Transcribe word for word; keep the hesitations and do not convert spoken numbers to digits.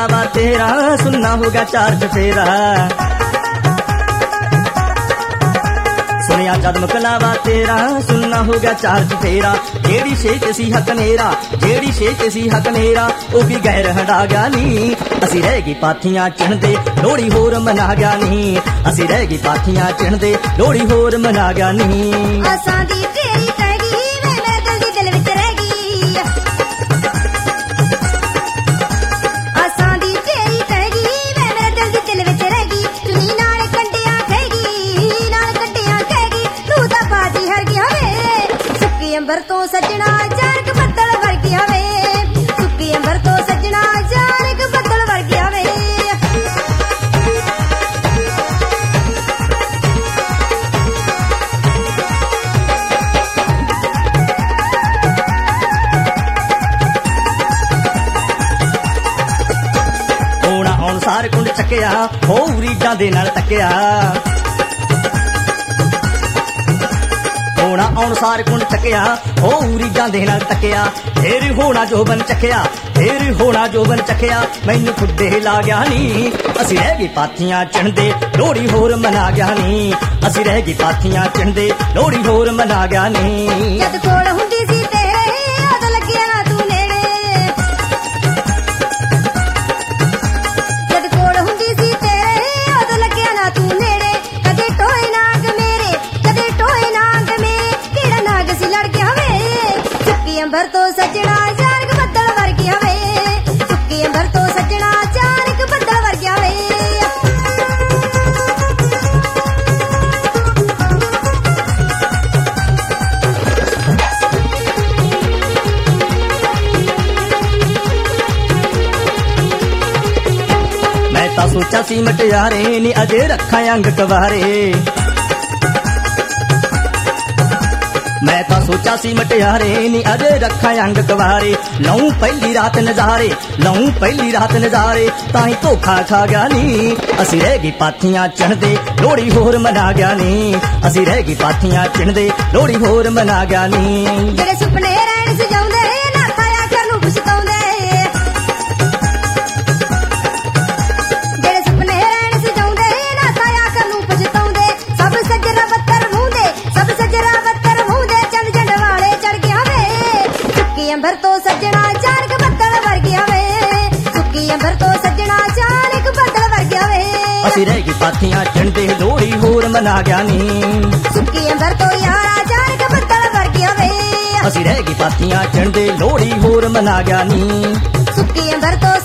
ਮੁਕਲਾਵਾ ਤੇਰਾ ਸੁਣਨਾ ਹੋਗਾ ਚਾਰ ਚਫੇਰਾ। ਸੁਣਿਆ ਜਦ ਮੁਕਲਾਵਾ ਤੇਰਾ ਸੁਣਨਾ ਹੋਗਾ ਚਾਰ ਚਫੇਰਾ। ਜਿਹੜੀ ਛੇ ਸੀ ਹੱਕ ਮੇਰਾ, ਜਿਹੜੀ ਛੇ ਸੀ ਹੱਕ ਮੇਰਾ, ਉਹ ਵੀ ਗੈਰ ਹੰਡਾ ਗਿਆ ਨੀ। ਅਸੀਂ ਰਹਿ ਗਈ ਪਾਥੀਆਂ ਚਿਣਦੇ ਲੋਹੜੀ ਹੋਰ ਮਨਾ ਗਿਆ ਨੀ। ਅਸੀਂ ਰਹਿ ਗਈ ਪਾਥੀਆਂ ਚਿਣਦੇ ਲੋਹੜੀ ਹੋਰ ਮਨਾ ਗਿਆ ਨੀ। ਆਸਾਂ ਦੀ ਤੇਰੀ ਕਹਿ ਗਈ ਵੇ ਮੇਰੇ ਦਿਲ ਦੀ ਦਿਲ ਵਿੱਚ ਰਹਿ ਗਈ। ਆਸਾਂ ਦੀ ਤੇਰੀ ਕਹਿ ਗਈ ਵੇ ਮੇਰੇ ਦਿਲ ਦੀ ਦਿਲ ਵਿੱਚ ਰਹਿ ਗਈ। ਚੁੰਨੀ ਨਾਲ ਕੰਡਿਆਂ ਖੇਗੀ, ਨਾਲ ਕੰਡਿਆਂ ਖੇਗੀ, ਤੂੰ ਤਾਂ ਬਾਜੀ ਹਰ ਗਿਆ ਵੇ। ਸੁੱਕੇ ਅੰਬਰ ਤੋਂ ਸੱਜਣਾ ਜਾਨਕ ਬੱਦਲ ਵਰਗਿਆ ਵੇ। ਸੁੱਕੇ ਅੰਬਰ ਤੋਂ ਸੱਜਣਾ ਜਾਨਕ ਬੱਦਲ ਵਰਗਿਆ ਵੇ। ਸਾਰ ਕੁੰਡ ਚੱਕਿਆ ਹੋ ਰੀਡਾਂ ਦੇ ਨਾਲ ਤੱਕਿਆ। ਹੋਣਾ ਆਉਣ ਸਾਰ ਕੁੰਡ ਚੱਕਿਆ ਹੋ ਰੀਡਾਂ ਦੇ ਨਾਲ ਤੱਕਿਆ। ਫੇਰ ਹੋਣਾ ਜੋਬਨ ਚੱਕਿਆ, ਫੇਰ ਹੋਣਾ ਜੋਬਨ ਚੱਕਿਆ, ਮੈਨੂੰ ਖੁੱਡੇ ਲਾ ਗਿਆ ਨੀ। ਅਸੀਂ ਰਹਿ ਗਏ ਪਾਥੀਆਂ ਚਿਣਦੇ ਲੋਹੜੀ ਹੋਰ ਮਨਾ ਗਿਆ ਨੀ। ਅਸੀਂ ਰਹਿ ਗਏ ਪਾਥੀਆਂ ਚਿਣਦੇ ਲੋਹੜੀ ਹੋਰ ਮਨਾ ਗਿਆ ਨੀ। ਜਦ ਕੋਲ ਹੁੰਦੀ ਸੀ ਤੇਰੇ ਉਦੋਂ ਲੱਗਿਆ ਨਾ ਤੂੰ ਨੇੜੇ। ਜਦ ਕੋਲ ਹੁੰਦੀ ਸੀ ਤੇਰੇ ਉਦੋਂ ਲੱਗਿਆ ਨਾ ਤੂੰ ਨੇੜੇ। ਕਦੇ ਟੋਏ ਨਾਗ ਮੇਰੇ, ਕਦੇ ਟੋਏ ਨਾਗ ਮੇਰੇ, ਕਿਹੜਾ ਨਾਗ ਸੀ ਲੜ ਗਿਆ ਵੇ। ਸੁੱਕੇ ਅੰਬਰ ਤੋਂ ਸੱਜਣਾ ਜਾਨਕ ਬੱਦਲ ਵਰਗਿਆ ਵੇ। ਸੁੱਕੇ ਅੰਬਰ ਤੋਂ ਸੱਜਣਾ ਜਾਨਕ ਬੱਦਲ ਵਰਗਿਆ ਵੇ। ਮੈਂ ਤਾਂ ਸੋਚਿਆ ਸੀ ਮਟਿਆਰੇ ਨੀ ਅਜੇ ਰੱਖਾਂ ਅੰਗ ਕਵਾਰੇ। ਮੈਂ ਤਾਂ ਸੋਚਿਆ ਸੀ ਮਟਿਆਰੇ ਨੀ ਅਜੇ ਰੱਖਾਂ ਅੰਗ ਕਵਾਰੇ। ਲਊ ਪਹਿਲੀ ਰਾਤ ਨਜ਼ਾਰੇ, ਲਊ ਪਹਿਲੀ ਰਾਤ ਨਜ਼ਾਰੇ, ਤਾਂ ਹੀ ਧੋਖਾ ਖਾ ਗਿਆ ਨੀ। ਅਸੀਂ ਰਹਿ ਗਏ ਪਾਥੀਆਂ ਚਿਣਦੇ ਲੋਹੜੀ ਹੋਰ ਮਨਾ ਗਿਆ ਨੀ। ਅਸੀਂ ਰਹਿ ਗਏ ਪਾਥੀਆਂ ਚਿਣਦੇ ਲੋਹੜੀ ਹੋਰ ਮਨਾ ਗਿਆ ਨੀ। ਜਿਹੜੇ ਸੁਪਨੇ ਰਹਿਣ ਸਜਾਉਂਦੇ ਨਾ ਖਾਇਆ ਕਰ ਨੂੰ ਪਛਤਾਉਂਦੇ। ਜਿਹੜੇ ਸੁਪਨੇ ਰਹਿਣ ਸਜਾਉਂਦੇ ਨਾ ਖਾਇਆ ਕਰ ਨੂੰ ਪਛਤਾਉਂਦੇ। ਸਭ ਸੱਜਰਾ ਬੱਤਰ ਮੂੰਹਦੇ, ਸਭ ਸੱਜਰਾ ਬੱਤਰ ਮੂੰਹਦੇ, ਚੰਦ ਜੰਡ ਵਾਲੇ ਚੜ ਗਿਆ ਵੇ। ਸੁੱਕੇ ਅੰਬਰ ਤੋਂ ਸੱਜਣਾ ਜਾਨਕ ਬੱਦਲ ਵਰਗਿਆ ਵੇ। ਸੁੱਕੇ ਅੰਬਰ ਤੋਂ ਸੱਜਣਾ ਜਾਨਕ ਬੱਦਲ ਵਰਗਿਆ ਵੇ। ਅਸੀਂ ਰਹਿ ਗਏ ਪਾਥੀਆਂ ਚਿਣਦੇ ਲੋਹੜੀ ਹੋਰ ਮਨਾ ਗਿਆ ਨੀ। ਸੁੱਕੇ ਅੰਬਰ ਤੋਂ ਯਾਰਾ ਜਾਨਕ ਬੱਦਲ ਵਰਗਿਆ ਵੇ। ਅਸੀਂ ਰਹਿ ਗਏ ਪਾਥੀਆਂ ਚਿਣਦੇ ਲੋਹੜੀ ਹੋਰ ਮਨਾ ਗਿਆ ਨੀ। ਸੁੱਕੇ ਅੰਬਰ ਤੋਂ